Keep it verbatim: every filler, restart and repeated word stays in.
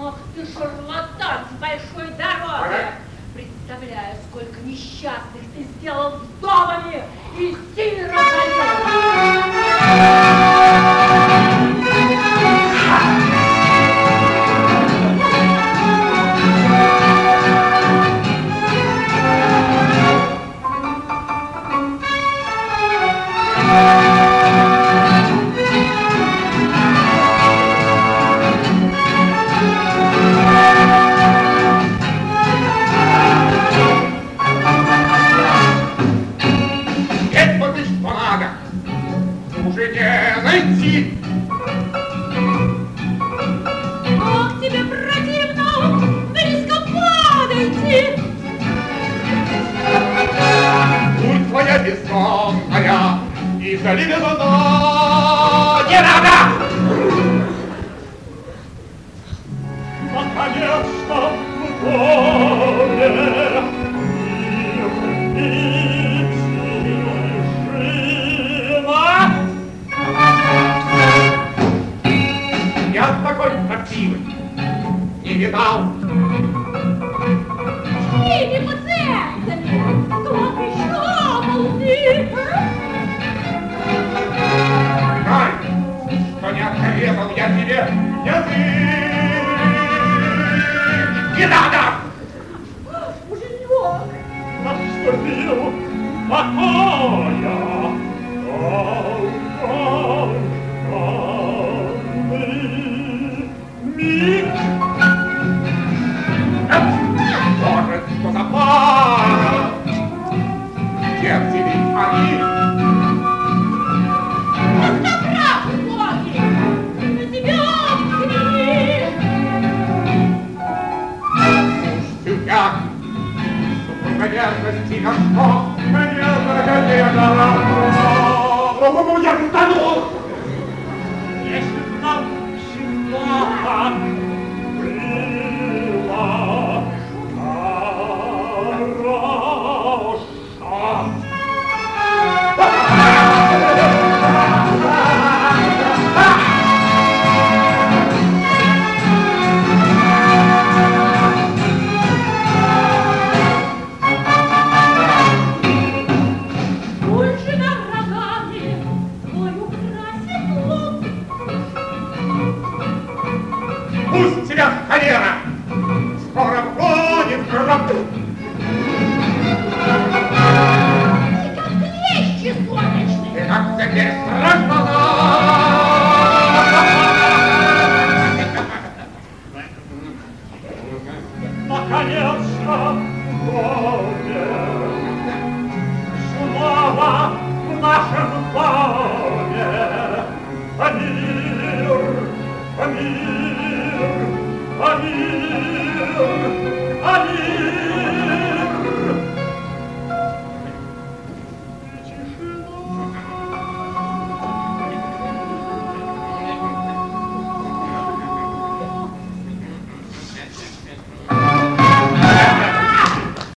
Ах ты шарлатан с большой дороги! Ага. Представляю, сколько несчастных ты сделал вдовами и сиротами! Уже не найти. Ах, тебе противно, близко подойти. Путь твоя бессонная и залилена. Не надо! Наконец-то в поле мир и тишина. Я такой красивый не видал. Чьими пациентами? Кто пришел ты? Знай, что не отрезал я тебе язык. Не надо! Муженек! Наступил покоя. Миг. Может, что за пара? Где в тебе они? Это прав, боги! На тебя взгляни! Пустяк! Супруга верности, что мне загорело. По-моему, я утонул! Если б нам всегда было Больше нам рогами твой украсит лоб. пусть тебя холера скоро вгонит в гроб. Ты как клещи солнечные. Ты как теперь страшно. Наконец-то горе снова в нашем доме. Амир, Амир, Амир.